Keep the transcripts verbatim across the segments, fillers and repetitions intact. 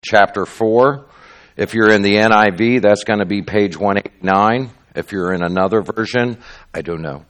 chapter four. If you're in the N I V, that's going to be page one eighty-nine. If you're in another version, I don't know.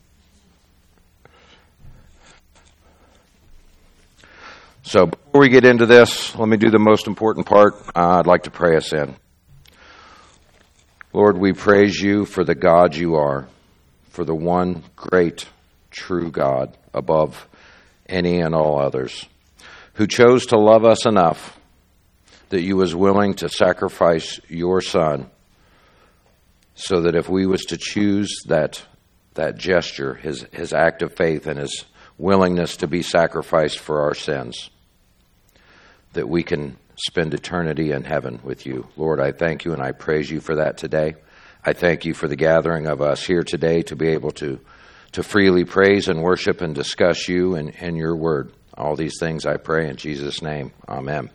So before we get into this, let me do the most important part. Uh, I'd like to pray us in. Lord, we praise you for the God you are, for the one great, true God above any and all others, who chose to love us enough that you was willing to sacrifice your Son, so that if we was to choose that that gesture, his, his act of faith and his willingness to be sacrificed for our sins, that we can spend eternity in heaven with you. Lord, I thank you and I praise you for that today. I thank you for the gathering of us here today to be able to, to freely praise and worship and discuss you and, and your word. All these things I pray in Jesus' name. Amen.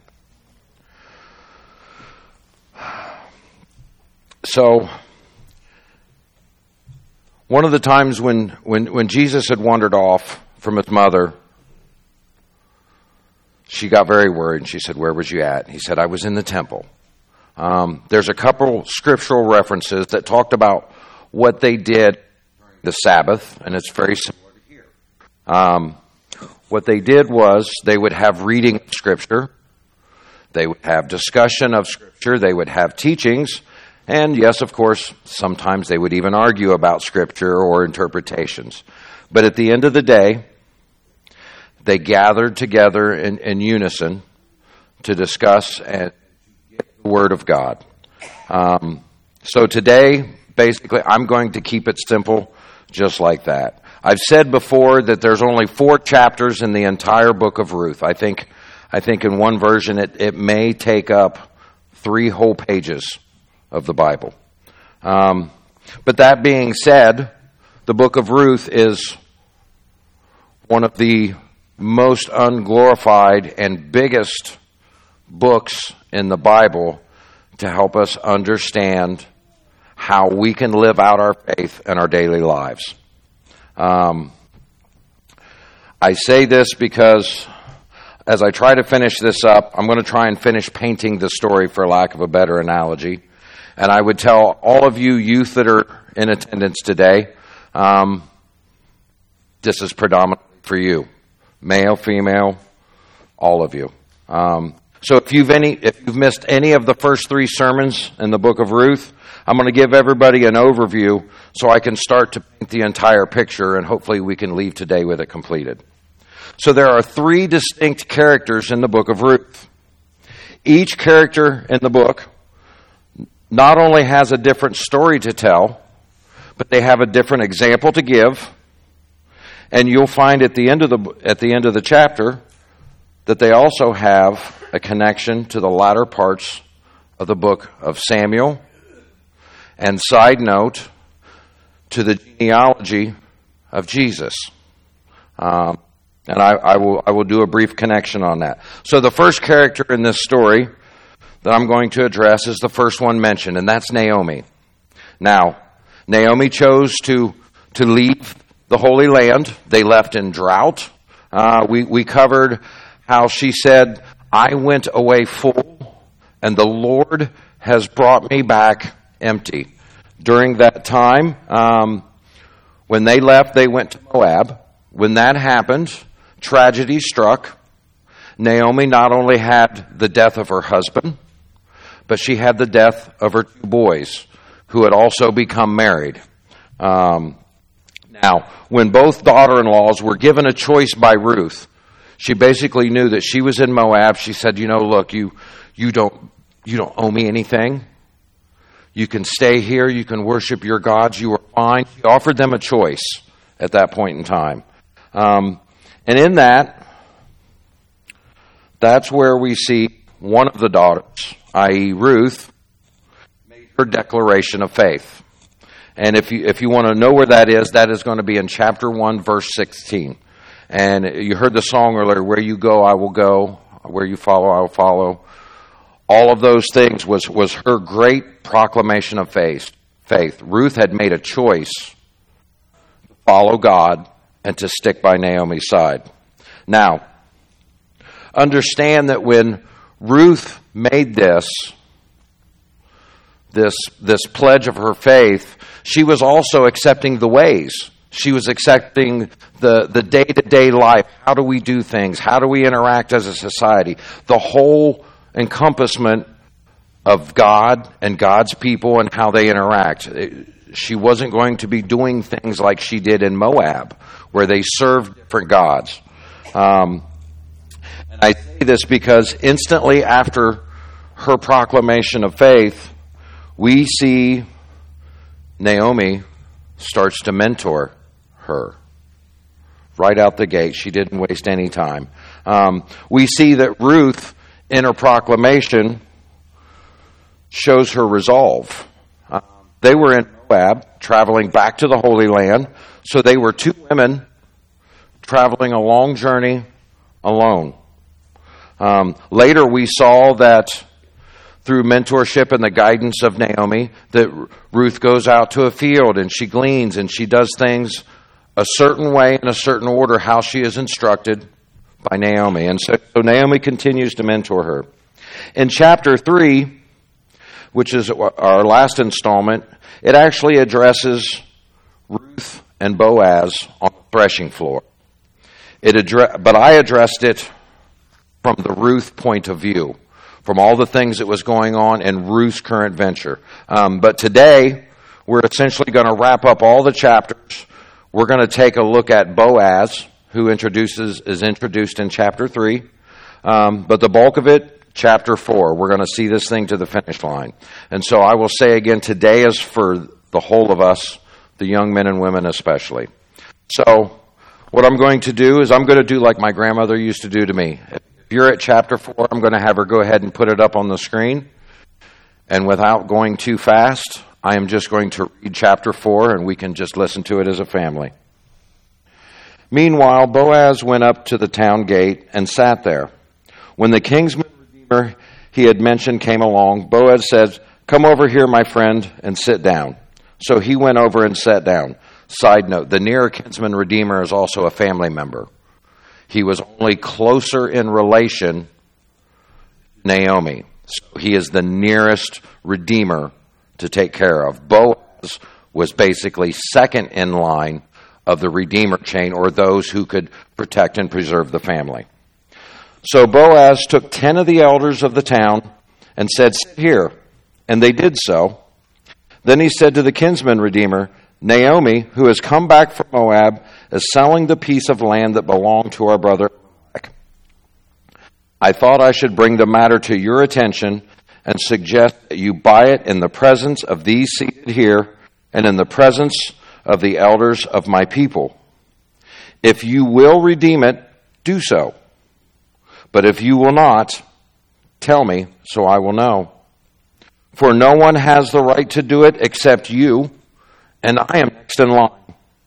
So, one of the times when, when, when Jesus had wandered off from his mother, she got very worried and she said, "Where was you at?" He said, "I was in the temple." Um, there's a couple scriptural references that talked about what they did during the Sabbath, and it's very similar to here. Um, what they did was they would have reading of Scripture, they would have discussion of Scripture, they would have teachings, and yes, of course, sometimes they would even argue about Scripture or interpretations. But at the end of the day, they gathered together in, in unison to discuss and get the Word of God. Um, so today, basically, I'm going to keep it simple, just like that. I've said before that there's only four chapters in the entire book of Ruth. I think, I think in one version it, it may take up three whole pages of the Bible. Um, but that being said, the book of Ruth is one of the most unglorified and biggest books in the Bible to help us understand how we can live out our faith in our daily lives. Um, I say this because as I try to finish this up, I'm going to try and finish painting the story, for lack of a better analogy. And I would tell all of you youth that are in attendance today, um, this is predominantly for you. Male, female, all of you. Um, so if you've any, if you've missed any of the first three sermons in the book of Ruth, I'm going to give everybody an overview so I can start to paint the entire picture, and hopefully we can leave today with it completed. So there are three distinct characters in the book of Ruth. Each character in the book not only has a different story to tell, but they have a different example to give. And you'll find at the end of the at the end of the chapter that they also have a connection to the latter parts of the book of Samuel. And side note, to the genealogy of Jesus. Um, and I, I will I will do a brief connection on that. So the first character in this story that I'm going to address is the first one mentioned, and that's Naomi. Now, Naomi chose to to leave the Holy Land. They left in drought. Uh, we, we covered how she said, "I went away full, and the Lord has brought me back empty." During that time, um, when they left, they went to Moab. When that happened, tragedy struck. Naomi not only had the death of her husband, but she had the death of her two boys, who had also become married. Um, now, when both daughter-in-laws were given a choice by Ruth, she basically knew that she was in Moab. She said, "You know, look, you you don't you don't owe me anything. You can stay here. You can worship your gods. You are fine." She offered them a choice at that point in time. Um, and in that, that's where we see one of the daughters, that is. Ruth, made her declaration of faith. And if you if you want to know where that is, that is going to be in chapter one, verse sixteen. And you heard the song earlier, "Where you go, I will go. Where you follow, I will follow." All of those things was, was her great proclamation of faith. Faith. Ruth had made a choice to follow God and to stick by Naomi's side. Now, understand that when Ruth made this, this, this pledge of her faith. She was also accepting the ways. She was accepting the, the day-to-day life. How do we do things? How do we interact as a society? The whole encompassment of God and God's people and how they interact. She wasn't going to be doing things like she did in Moab, where they served different gods. Um, and I say this because instantly after her proclamation of faith, we see Naomi starts to mentor her. Right out the gate. She didn't waste any time. Um, we see that Ruth, in her proclamation, shows her resolve. Uh, they were in Moab, traveling back to the Holy Land. So they were two women traveling a long journey alone. Um, later we saw that through mentorship and the guidance of Naomi, that Ruth goes out to a field and she gleans and she does things a certain way in a certain order, how she is instructed by Naomi. And so, so Naomi continues to mentor her. In chapter three, which is our last installment, it actually addresses Ruth and Boaz on the threshing floor. It addre- but I addressed it from the Ruth point of view, from all the things that was going on in Ruth's current venture. Um, but today, we're essentially going to wrap up all the chapters. We're going to take a look at Boaz, who introduces is introduced in chapter three. Um, but the bulk of it, chapter four, we're going to see this thing to the finish line. And so I will say again, today is for the whole of us, the young men and women especially. So what I'm going to do is I'm going to do like my grandmother used to do to me. If you're at chapter four, I'm going to have her go ahead and put it up on the screen. And without going too fast, I am just going to read chapter four, and we can just listen to it as a family. Meanwhile, Boaz went up to the town gate and sat there. When the kinsman redeemer he had mentioned came along, Boaz said, "Come over here, my friend, and sit down." So he went over and sat down. Side note, the near kinsman redeemer is also a family member. He was only closer in relation to Naomi. So he is the nearest redeemer to take care of. Boaz was basically second in line of the redeemer chain, or those who could protect and preserve the family. So Boaz took ten of the elders of the town and said, "Sit here." And they did so. Then he said to the kinsman redeemer, "Naomi, who has come back from Moab, is selling the piece of land that belonged to our brother Elimelech. I thought I should bring the matter to your attention and suggest that you buy it in the presence of these seated here and in the presence of the elders of my people. If you will redeem it, do so. But if you will not, tell me, so I will know. For no one has the right to do it except you, and I am next in line."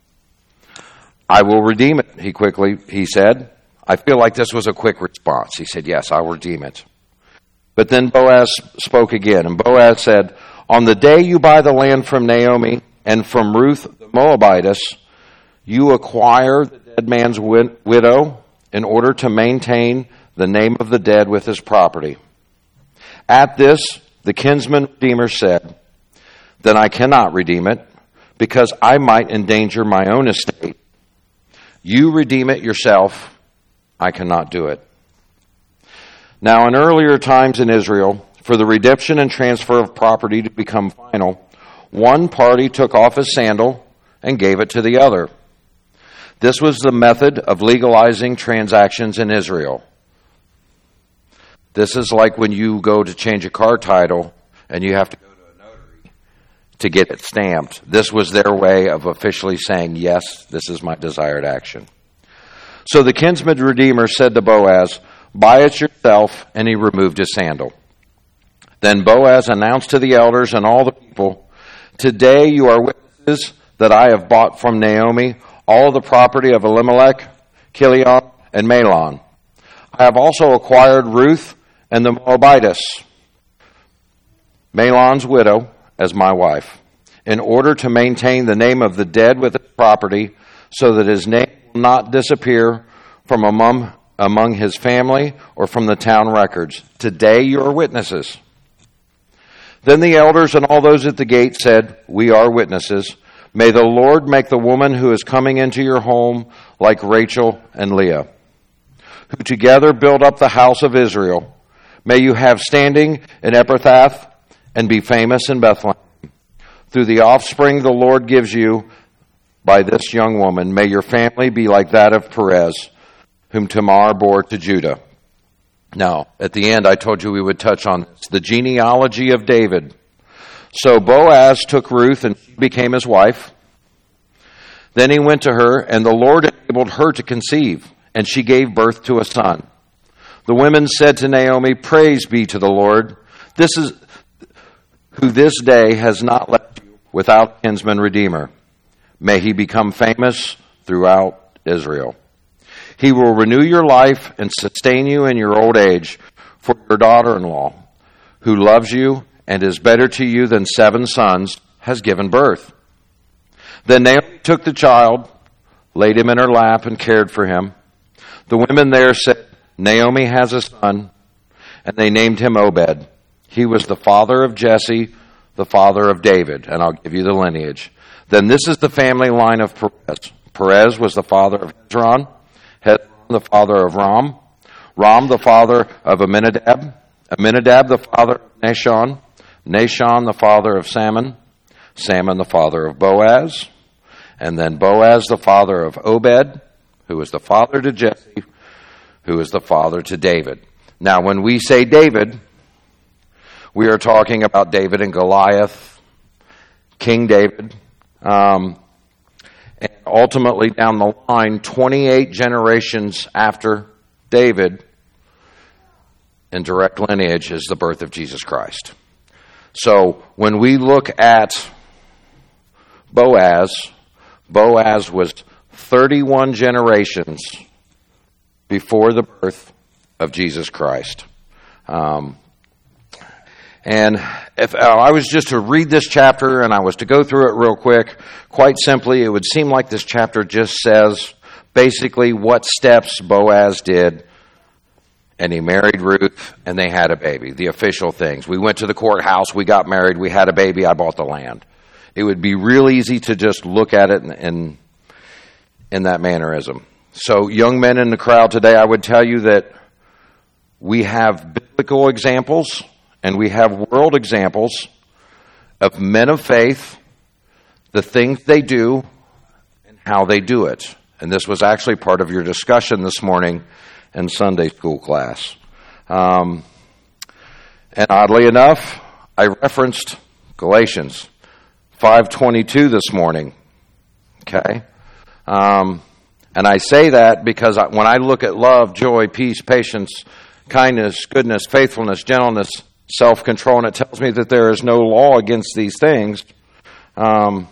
"I will redeem it," he quickly, he said. I feel like this was a quick response. He said, "Yes, I'll redeem it." But then Boaz spoke again, and Boaz said, "On the day you buy the land from Naomi and from Ruth the Moabitess, you acquire the dead man's wid- widow in order to maintain the name of the dead with his property." At this, the kinsman redeemer said, "Then I cannot redeem it, because I might endanger my own estate. You redeem it yourself. I cannot do it." Now, in earlier times in Israel, for the redemption and transfer of property to become final, one party took off his sandal and gave it to the other. This was the method of legalizing transactions in Israel. This is like when you go to change a car title and you have to go to a notary to get it stamped. This was their way of officially saying, "Yes, this is my desired action." So the kinsman redeemer said to Boaz, "Buy it yourself," and he removed his sandal. Then Boaz announced to the elders and all the people, "Today you are witnesses that I have bought from Naomi all the property of Elimelech, Chilion, and Mahlon. I have also acquired Ruth and the Moabitess, Mahlon's widow, as my wife, in order to maintain the name of the dead with his property, so that his name will not disappear from among among his family or from the town records. Today you are witnesses." Then the elders and all those at the gate said, "We are witnesses. May the Lord make the woman who is coming into your home like Rachel and Leah, who together build up the house of Israel. May you have standing in Ephrathah and be famous in Bethlehem. Through the offspring the Lord gives you by this young woman, may your family be like that of Perez, whom Tamar bore to Judah." Now, at the end, I told you we would touch on this, the genealogy of David. So Boaz took Ruth and she became his wife. Then he went to her, and the Lord enabled her to conceive, and she gave birth to a son. The women said to Naomi, "Praise be to the Lord. This is who this day has not left you without kinsman redeemer. May he become famous throughout Israel. He will renew your life and sustain you in your old age, for your daughter-in-law, who loves you and is better to you than seven sons, has given birth." Then Naomi took the child, laid him in her lap, and cared for him. The women there said, "Naomi has a son," and they named him Obed. He was the father of Jesse, the father of David, and I'll give you the lineage. Then this is the family line of Perez. Perez was the father of Hezron, Hezron the father of Ram, Ram the father of Amminadab, Amminadab the father of Nahshon, Nahshon the father of Salmon, Salmon the father of Boaz, and then Boaz the father of Obed, who was the father to Jesse, who is the father to David. Now, when we say David, we are talking about David and Goliath, King David, um, and ultimately down the line, twenty-eight generations after David, in direct lineage, is the birth of Jesus Christ. So when we look at Boaz, Boaz was thirty-one generations before the birth of Jesus Christ. Um, and if I was just to read this chapter and I was to go through it real quick, quite simply, it would seem like this chapter just says basically what steps Boaz did. And he married Ruth, and they had a baby, the official things. We went to the courthouse, we got married, we had a baby, I bought the land. It would be real easy to just look at it in, in, in that mannerism. So young men in the crowd today, I would tell you that we have biblical examples and we have world examples of men of faith, the things they do, and how they do it. And this was actually part of your discussion this morning in Sunday school class. Um, and oddly enough, I referenced Galatians five twenty-two this morning. Okay? Um, and I say that because I, when I look at love, joy, peace, patience, kindness, goodness, faithfulness, gentleness, self-control, and it tells me that there is no law against these things. Um,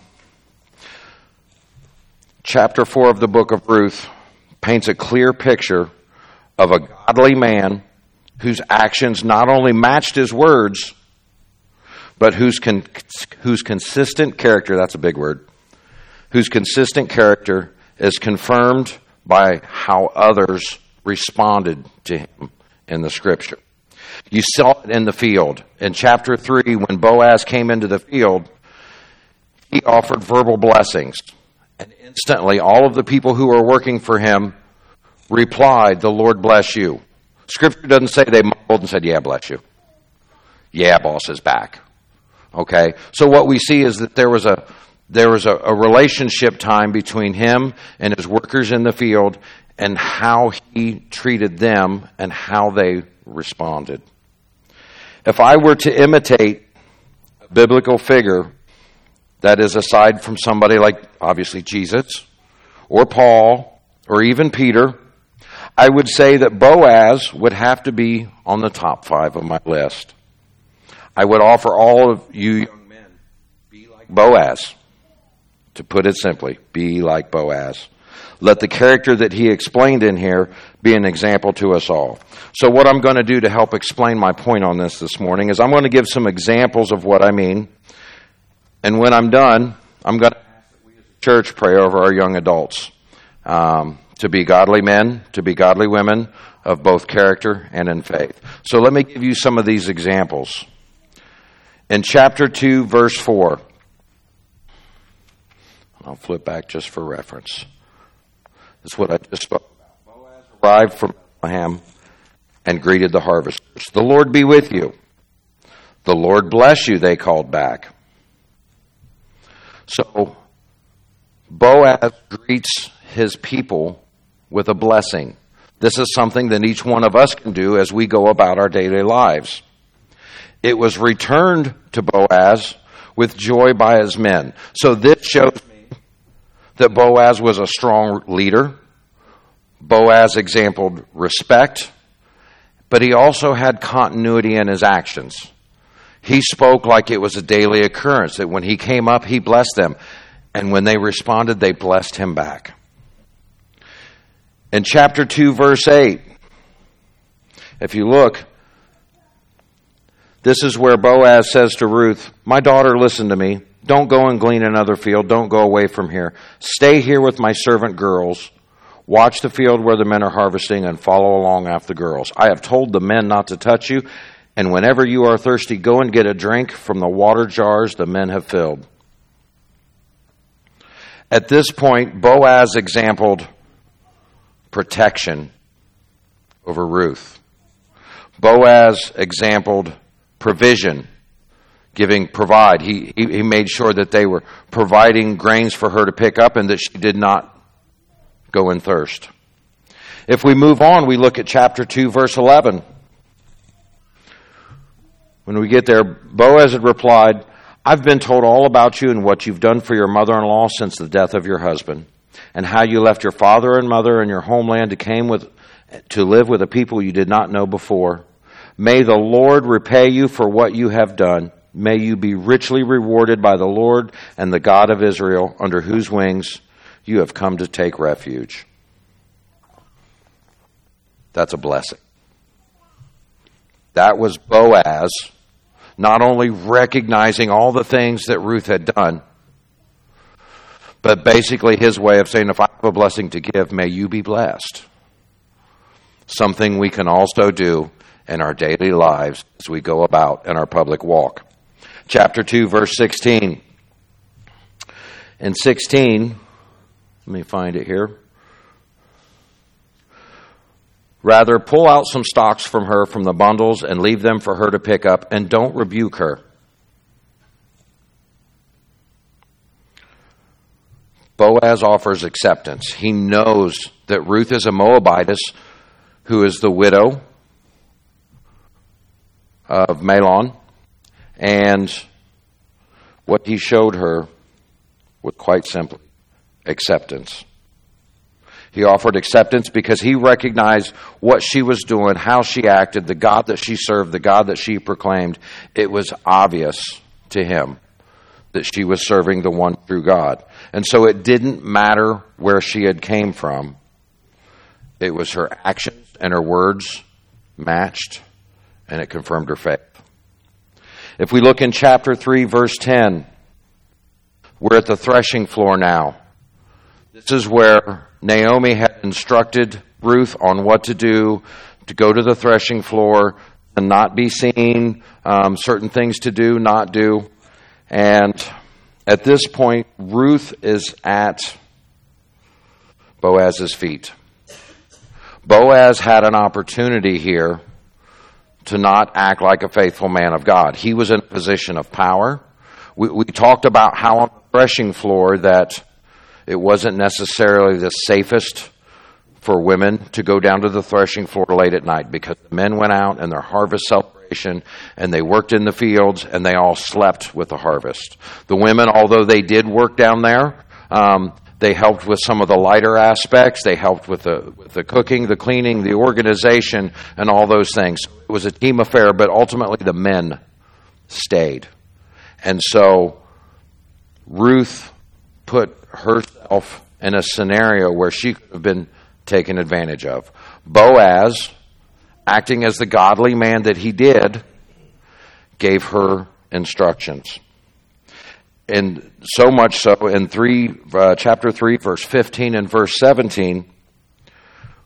chapter four of the book of Ruth paints a clear picture of a godly man whose actions not only matched his words, but whose con- whose consistent character, that's a big word, whose consistent character is confirmed by how others responded to him in the scripture. You saw it in the field. In chapter three, when Boaz came into the field, he offered verbal blessings. And instantly, all of the people who were working for him replied, "The Lord bless you." Scripture doesn't say they mumbled and said, "Yeah, bless you." "Yeah, boss is back." Okay? So what we see is that there was a there was a, a relationship time between him and his workers in the field and how he treated them and how they responded. If I were to imitate a biblical figure that is aside from somebody like obviously Jesus or Paul or even Peter, I would say that Boaz would have to be on the top five of my list. I would offer all of you young men, be like Boaz. To put it simply, be like Boaz. Let the character that he explained in here be an example to us all. So what I'm going to do to help explain my point on this this morning is I'm going to give some examples of what I mean. And when I'm done, I'm going to ask that we as a church pray over our young adults. Um, to be godly men, to be godly women of both character and in faith. So let me give you some of these examples. In chapter two, verse four, I'll flip back just for reference. This is what I just spoke about. Boaz arrived from Bethlehem and greeted the harvesters. The Lord be with you. The Lord bless you, they called back. So Boaz greets his people with a blessing. This is something that each one of us can do as we go about our daily lives. It was returned to Boaz with joy by his men. So this shows me that Boaz was a strong leader. Boaz exemplified respect, but he also had continuity in his actions. He spoke like it was a daily occurrence, that when he came up, he blessed them. And when they responded, they blessed him back. In chapter two, verse eight, if you look, this is where Boaz says to Ruth, my daughter, listen to me. Don't go and glean another field. Don't go away from here. Stay here with my servant girls. Watch the field where the men are harvesting and follow along after the girls. I have told the men not to touch you. And whenever you are thirsty, go and get a drink from the water jars the men have filled. At this point, Boaz exemplified protection over Ruth. Boaz exemplified provision, giving provide. He, he, he made sure that they were providing grains for her to pick up and that she did not go in thirst. If we move on, we look at chapter two, verse eleven. When we get there, Boaz had replied, I've been told all about you and what you've done for your mother-in-law since the death of your husband, and how you left your father and mother and your homeland to came with to live with a people you did not know before. May the Lord repay you for what you have done. May you be richly rewarded by the Lord and the God of Israel, under whose wings you have come to take refuge. That's a blessing. That was Boaz not only recognizing all the things that Ruth had done, but basically his way of saying, if I have a blessing to give, may you be blessed. Something we can also do in our daily lives as we go about in our public walk. Chapter two, verse sixteen. In sixteen, let me find it here. Rather, pull out some stalks from her from the bundles and leave them for her to pick up, and don't rebuke her. Boaz offers acceptance. He knows that Ruth is a Moabitess who is the widow of Mahlon, and what he showed her was quite simply acceptance. He offered acceptance because he recognized what she was doing, how she acted, the God that she served, the God that she proclaimed. It was obvious to him that she was serving the one true God. And so it didn't matter where she had came from. It was her actions and her words matched, and it confirmed her faith. If we look in chapter three, verse ten, we're at the threshing floor now. This is where Naomi had instructed Ruth on what to do, to go to the threshing floor and not be seen, um, certain things to do, not do. And at this point, Ruth is at Boaz's feet. Boaz had an opportunity here to not act like a faithful man of God. He was in a position of power. We, we talked about how on the threshing floor that it wasn't necessarily the safest for women to go down to the threshing floor late at night, because the men went out in their harvest celebration and they worked in the fields and they all slept with the harvest. The women, although they did work down there, um, they helped with some of the lighter aspects. They helped with the, with the cooking, the cleaning, the organization, and all those things. It was a team affair, but ultimately the men stayed. And so Ruth put herself in a scenario where she could have been taken advantage of. Boaz, acting as the godly man that he did, gave her instructions. And so much so in three, uh, chapter three, verse fifteen and verse seventeen,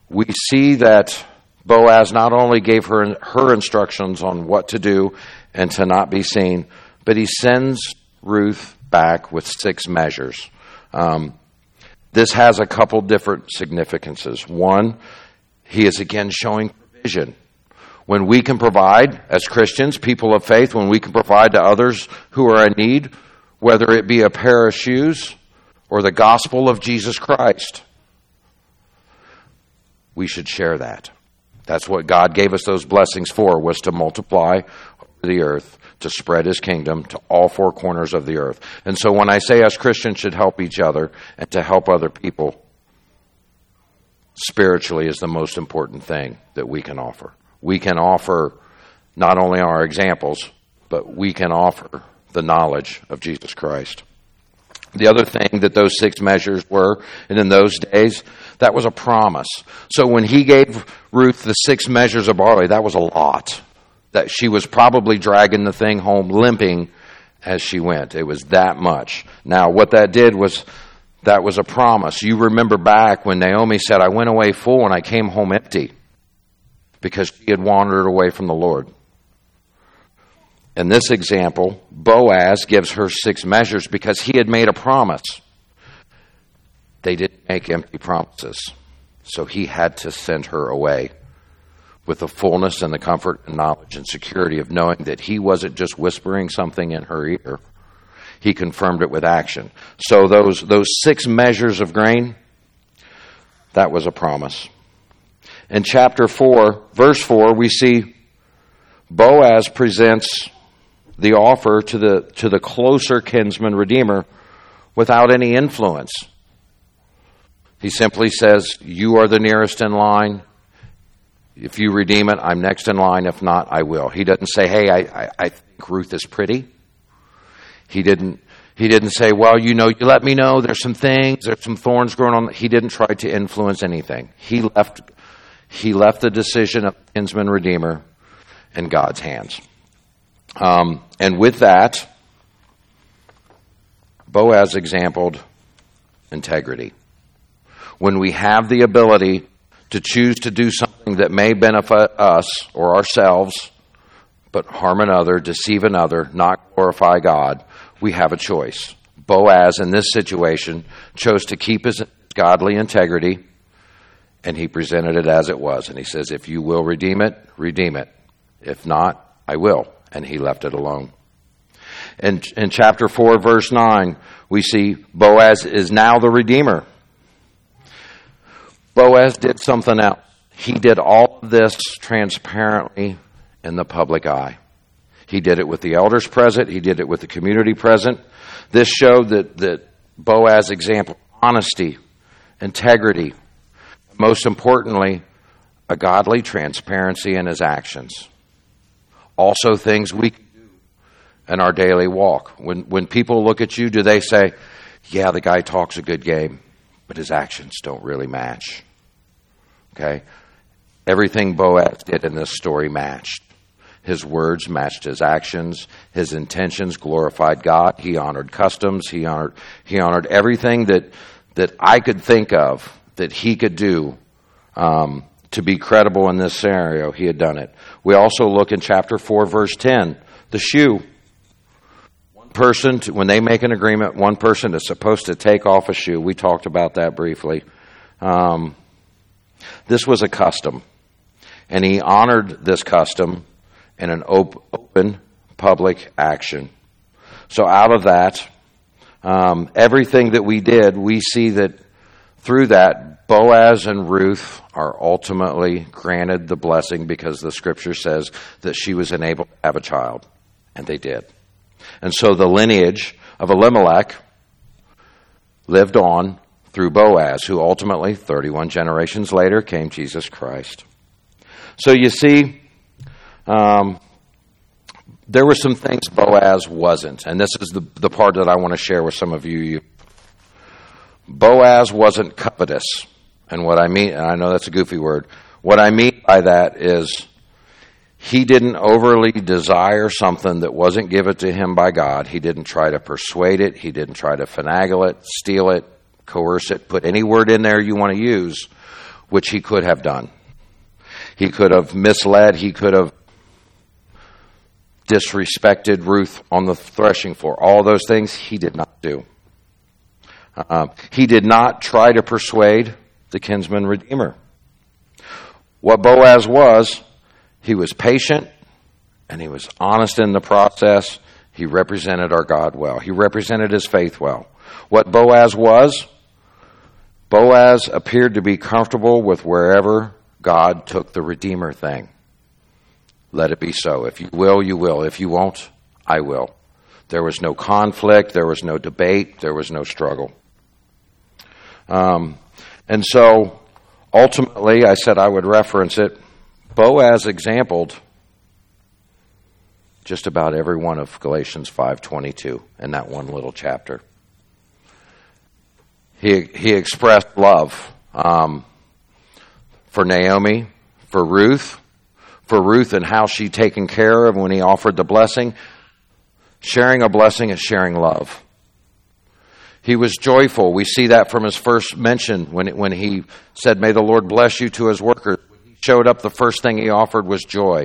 we see that Boaz not only gave her her instructions on what to do and to not be seen, but he sends Ruth back with six measures. Um, this has a couple different significances. One, he is again showing provision. When we can provide, as Christians, people of faith, when we can provide to others who are in need, whether it be a pair of shoes or the gospel of Jesus Christ, we should share that. That's what God gave us those blessings for, was to multiply the earth, to spread his kingdom to all four corners of the earth. And so when I say us Christians should help each other and to help other people, spiritually is the most important thing that we can offer. We can offer not only our examples, but we can offer the knowledge of Jesus Christ. The other thing that those six measures were, and in those days, that was a promise. So when he gave Ruth the six measures of barley, that was a lot. That she was probably dragging the thing home limping as she went. It was that much. Now, what that did was, that was a promise. You remember back when Naomi said, I went away full and I came home empty, because she had wandered away from the Lord. In this example, Boaz gives her six measures because he had made a promise. They didn't make empty promises, so he had to send her away with the fullness and the comfort and knowledge and security of knowing that he wasn't just whispering something in her ear. He confirmed it with action. So those, those six measures of grain, that was a promise. In chapter four, verse four, we see Boaz presents the offer to the to the closer kinsman redeemer without any influence. He simply says, you are the nearest in line. If you redeem it, I'm next in line. If not, I will. He doesn't say, hey, I, I, I think Ruth is pretty. He didn't He didn't say, well, you know, you let me know there's some things, there's some thorns growing on. He didn't try to influence anything. He left he left the decision of kinsman redeemer in God's hands. Um, and with that, Boaz exampled integrity. When we have the ability to choose to do something that may benefit us or ourselves, but harm another, deceive another, not glorify God, we have a choice. Boaz, in this situation, chose to keep his godly integrity, and he presented it as it was. And he says, if you will redeem it, redeem it. If not, I will. And he left it alone. In, in chapter four, verse nine, we see Boaz is now the redeemer. Boaz did something else. He did all of this transparently in the public eye. He did it with the elders present. He did it with the community present. This showed that, that Boaz example honesty, integrity, most importantly, a godly transparency in his actions. Also things we can do in our daily walk. When when people look at you, do they say, yeah, the guy talks a good game, but his actions don't really match? Okay? Everything Boaz did in this story matched. His words matched his actions. His intentions glorified God. He honored customs. He honored he honored everything that that I could think of that he could do um, to be credible in this scenario. He had done it. We also look in chapter four, verse ten, the shoe. One person, to, when they make an agreement, one person is supposed to take off a shoe. We talked about that briefly. Um, this was a custom, and he honored this custom in an op- open public action. So out of that, um, everything that we did, we see that through that, Boaz and Ruth are ultimately granted the blessing because the scripture says that she was enabled to have a child, and they did. And so the lineage of Elimelech lived on through Boaz, who ultimately, thirty-one generations later, came Jesus Christ. So you see, um, there were some things Boaz wasn't, and this is the, the part that I want to share with some of you. Boaz wasn't covetous. And what I mean, and I know that's a goofy word, what I mean by that is he didn't overly desire something that wasn't given to him by God. He didn't try to persuade it. He didn't try to finagle it, steal it, coerce it, put any word in there you want to use. which he could have done. He could have misled. He could have disrespected Ruth on the threshing floor. All those things he did not do. Um, he did not try to persuade the kinsman redeemer. What Boaz was, he was patient and he was honest in the process. He represented our God well. He represented his faith well. What Boaz was, Boaz appeared to be comfortable with wherever God took the Redeemer thing. Let it be so. If you will, you will. If you won't, I will. There was no conflict. There was no debate. There was no struggle. Um, and so, ultimately, I said I would reference it. Boaz exampled just about every one of Galatians five twenty-two in that one little chapter. He he expressed love um, for Naomi, for Ruth, for Ruth and how she'd taken care of when he offered the blessing. Sharing a blessing is sharing love. He was joyful. We see that from his first mention when it, when he said, "May the Lord bless you," to his workers. When he showed up, the first thing he offered was joy.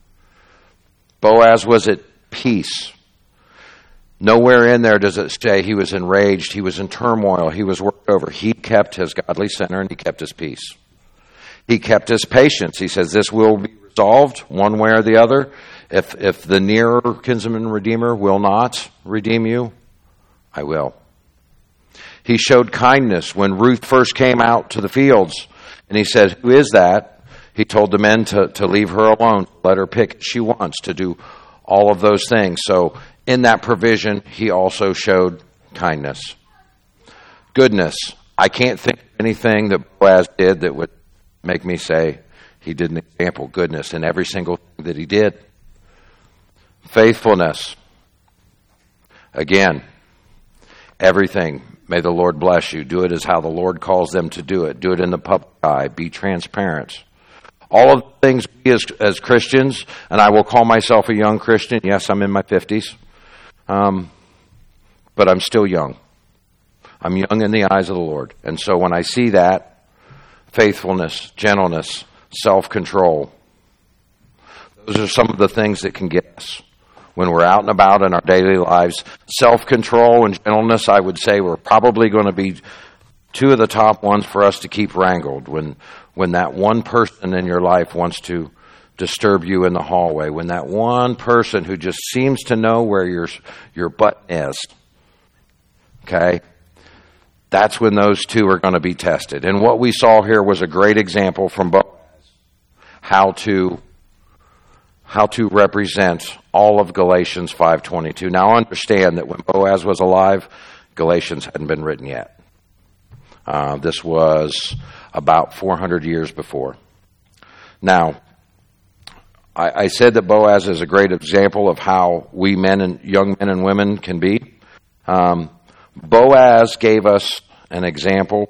Boaz was at peace. Nowhere in there does it say he was enraged, he was in turmoil, he was worked over. He kept his godly center and he kept his peace. He kept his patience. He says, this will be resolved one way or the other. If if the nearer kinsman redeemer will not redeem you, I will. He showed kindness when Ruth first came out to the fields. And he said, who is that? He told the men to, to leave her alone, let her pick what she wants, to do all of those things. So in that provision, he also showed kindness. Goodness. I can't think of anything that Boaz did that would make me say he did an example. Goodness in every single thing that he did. Faithfulness. Again, everything. May the Lord bless you. Do it as how the Lord calls them to do it. Do it in the public eye. Be transparent. All of the things we as, as Christians, and I will call myself a young Christian. Yes, I'm in my fifties. Um, but I'm still young. I'm young in the eyes of the Lord. And so when I see that, faithfulness, gentleness, self-control, those are some of the things that can get us. When we're out and about in our daily lives, self-control and gentleness, I would say, were probably going to be two of the top ones for us to keep wrangled. When when that one person in your life wants to disturb you in the hallway, when that one person who just seems to know where your your button is, okay, that's when those two are going to be tested. And what we saw here was a great example from Boaz, how to how to represent all of Galatians five twenty-two. Now understand that when Boaz was alive, Galatians hadn't been written yet. Uh, this was about four hundred years before. Now, I, I said that Boaz is a great example of how we men and young men and women can be. Um, Boaz gave us an example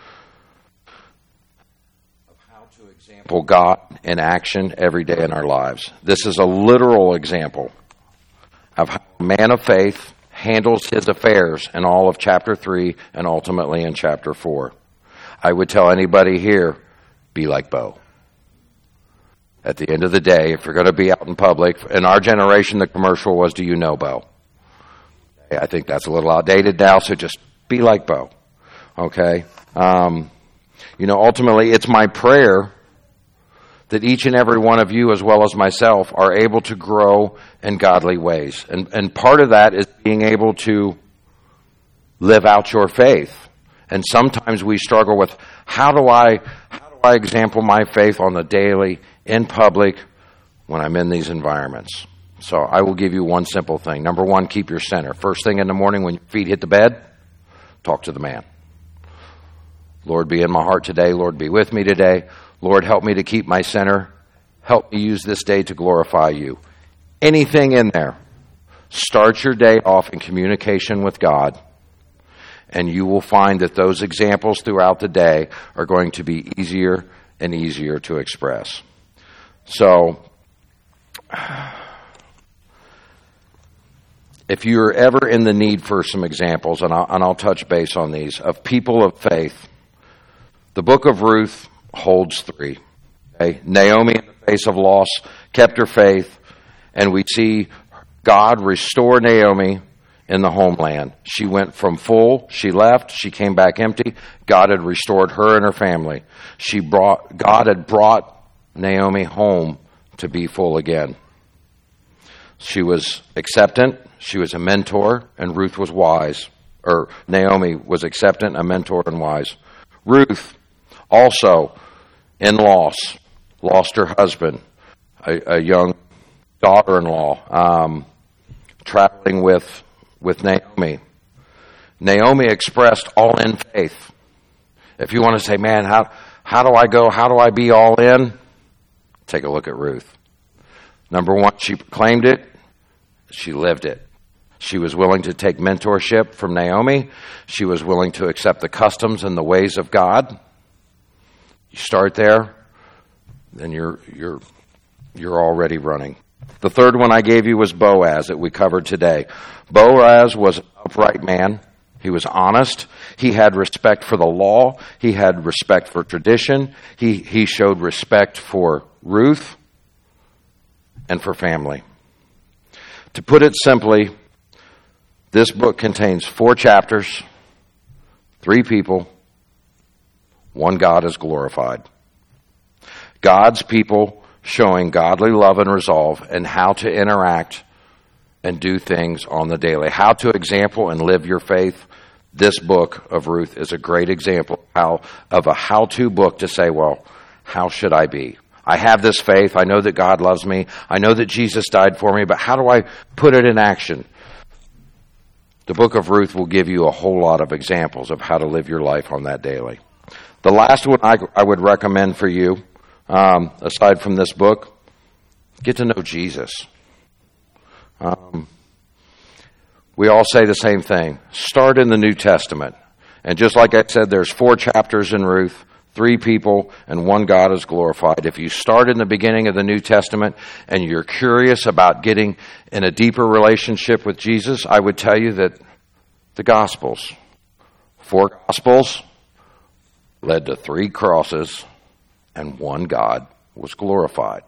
of how to example God in action every day in our lives. This is a literal example of how a man of faith handles his affairs in all of chapter three and ultimately in chapter four. I would tell anybody here, be like Bo. At the end of the day, if you're going to be out in public, in our generation, the commercial was, do you know Bo? I think that's a little outdated now, so just be like Bo. Okay? Um, you know, ultimately, it's my prayer that each and every one of you, as well as myself, are able to grow in godly ways. And, and part of that is being able to live out your faith. And sometimes we struggle with, how do I, how do I example my faith on the daily, in public, when I'm in these environments? So I will give you one simple thing. Number one, keep your center. First thing in the morning when your feet hit the bed, talk to the man. Lord, be in my heart today. Lord, be with me today. Lord, help me to keep my center. Help me use this day to glorify you. Anything in there. Start your day off in communication with God, and you will find that those examples throughout the day are going to be easier and easier to express. So, if you're ever in the need for some examples, and I'll, and I'll touch base on these, of people of faith, the book of Ruth holds three. Okay? Naomi, in the face of loss, kept her faith, and we see God restore Naomi in the homeland. She went from full, she left, she came back empty. God had restored her and her family. She brought God had brought Naomi home to be full again. She was acceptant, she was a mentor, and Ruth was wise. Or Naomi was acceptant, a mentor, and wise. Ruth, also in loss, lost her husband, a, a young daughter-in-law, um, traveling with with Naomi. Naomi expressed all in faith. If you want to say, man, how how do I go? How do I be all in? Take a look at Ruth. Number one, she proclaimed it. She lived it. She was willing to take mentorship from Naomi. She was willing to accept the customs and the ways of God. You start there, then you're you're you're already running. The third one I gave you was Boaz that we covered today. Boaz was an upright man. He was honest. He had respect for the law. He had respect for tradition. He, he showed respect for Ruth and for family. To put it simply, this book contains four chapters, three people, one God is glorified. God's people showing godly love and resolve and how to interact and do things on the daily. How to example and live your faith. This book of Ruth is a great example how, of a how-to book to say, well, how should I be? I have this faith. I know that God loves me. I know that Jesus died for me, but how do I put it in action? The book of Ruth will give you a whole lot of examples of how to live your life on that daily. The last one I, I would recommend for you, um, aside from this book, get to know Jesus. Um, we all say the same thing. Start in the New Testament. And just like I said, there's four chapters in Ruth, three people, and one God is glorified. If you start in the beginning of the New Testament and you're curious about getting in a deeper relationship with Jesus, I would tell you that the Gospels, four Gospels, led to three crosses, and one God was glorified.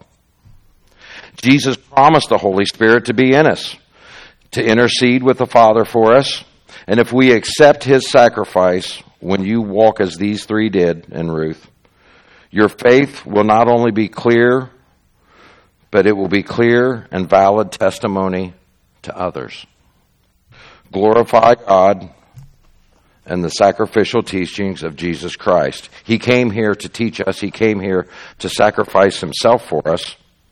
Jesus promised the Holy Spirit to be in us, to intercede with the Father for us. And if we accept His sacrifice, when you walk as these three did in Ruth, your faith will not only be clear, but it will be clear and valid testimony to others. Glorify God and the sacrificial teachings of Jesus Christ. He came here to teach us. He came here to sacrifice Himself for us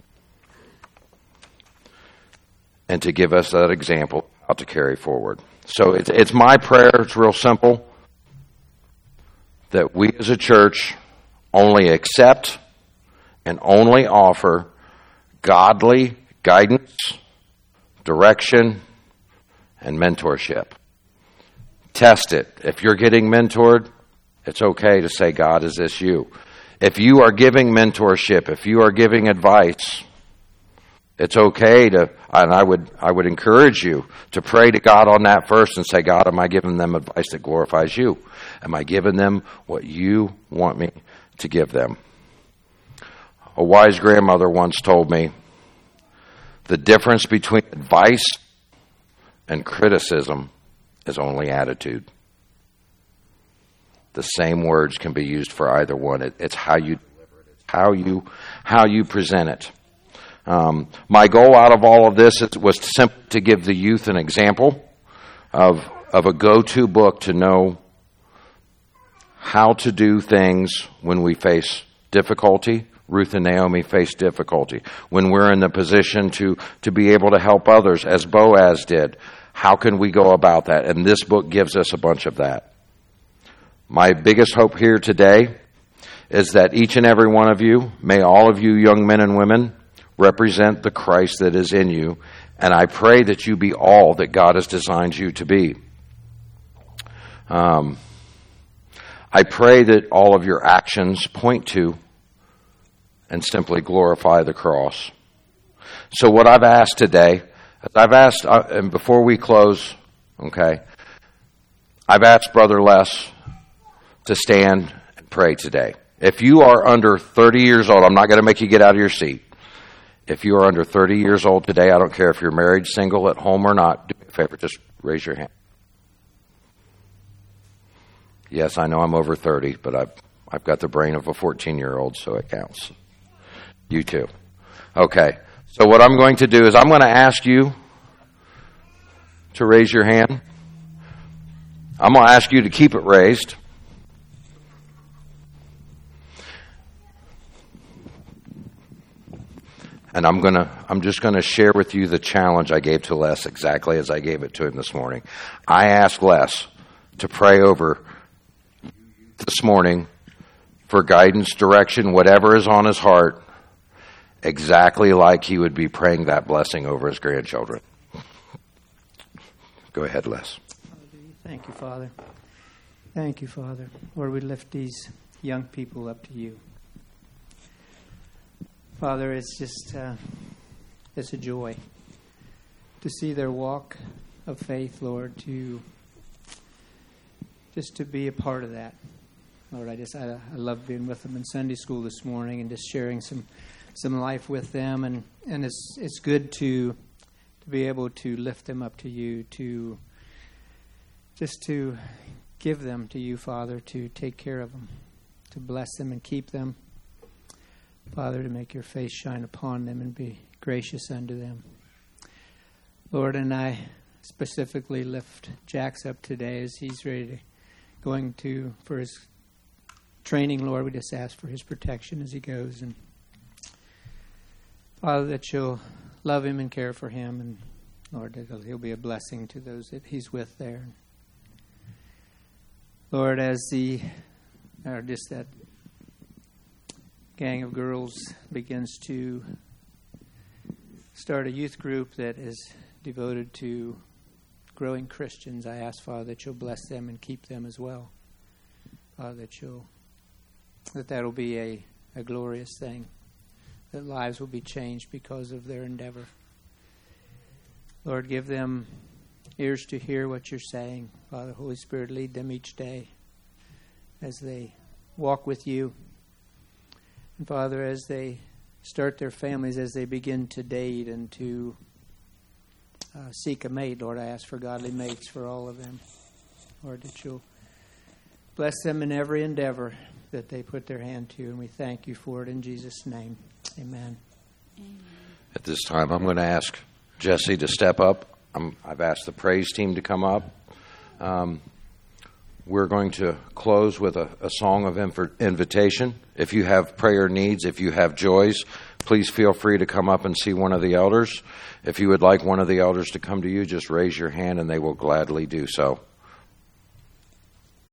and to give us that example how to carry forward. So it's, it's my prayer, it's real simple, that we as a church only accept and only offer godly guidance, direction, and mentorship. Test it. If you're getting mentored, it's okay to say, God, is this you? If you are giving mentorship, if you are giving advice, it's okay to, and I would I would encourage you to pray to God on that first and say, God, am I giving them advice that glorifies you? Am I giving them what you want me to give them? A wise grandmother once told me, the difference between advice and criticism is only attitude. The same words can be used for either one. It, it's how you deliver it. It's how you how you present it. Um, my goal out of all of this is, was to simply to give the youth an example of of a go-to book to know how to do things when we face difficulty. Ruth and Naomi faced difficulty. When we're in the position to, to be able to help others, as Boaz did, how can we go about that? And this book gives us a bunch of that. My biggest hope here today is that each and every one of you, may all of you young men and women, represent the Christ that is in you. And I pray that you be all that God has designed you to be. Um, I pray that all of your actions point to and simply glorify the cross. So what I've asked today, I've asked, uh, and before we close, okay, I've asked Brother Les to stand and pray today. If you are under thirty years old, I'm not going to make you get out of your seat. If you are under thirty years old today, I don't care if you're married, single, at home or not, do me a favor, just raise your hand. Yes, I know I'm over thirty, but I've, I've got the brain of a fourteen-year-old, so it counts. You too. Okay, so what I'm going to do is I'm going to ask you to raise your hand. I'm going to ask you to keep it raised. And I'm gonna, I'm just going to share with you the challenge I gave to Les exactly as I gave it to him this morning. I asked Les to pray over this morning for guidance, direction, whatever is on his heart, exactly like he would be praying that blessing over his grandchildren. Go ahead, Les. Thank you, Father. Thank you, Father. Lord, we lift these young people up to you. Father, it's just, uh, it's a joy to see their walk of faith, Lord, to just to be a part of that. Lord, I just, I, I love being with them in Sunday school this morning and just sharing some, some life with them. And, and it's, it's good to, to be able to lift them up to you, to just to give them to you, Father, to take care of them, to bless them and keep them. Father, to make your face shine upon them and be gracious unto them. Lord, and I specifically lift Jax up today as he's ready to, going to, for his training, Lord. We just ask for his protection as he goes. And Father, that you'll love him and care for him. And Lord, that he'll be a blessing to those that he's with there. Lord, as the, or just that gang of girls begins to start a youth group that is devoted to growing Christians, I ask, Father, that you'll bless them and keep them as well. Father, that you'll, that that'll be a, a glorious thing, that lives will be changed because of their endeavor. Lord, give them ears to hear what you're saying. Father, Holy Spirit, lead them each day as they walk with you. And Father, as they start their families, as they begin to date and to uh, seek a mate, Lord, I ask for godly mates for all of them. Lord, that you'll bless them in every endeavor that they put their hand to. And we thank you for it in Jesus' name. Amen. Amen. At this time, I'm going to ask Jesse to step up. I'm, I've asked the praise team to come up. Um, we're going to close with a, a song of inv- invitation. If you have prayer needs, if you have joys, please feel free to come up and see one of the elders. If you would like one of the elders to come to you, just raise your hand and they will gladly do so.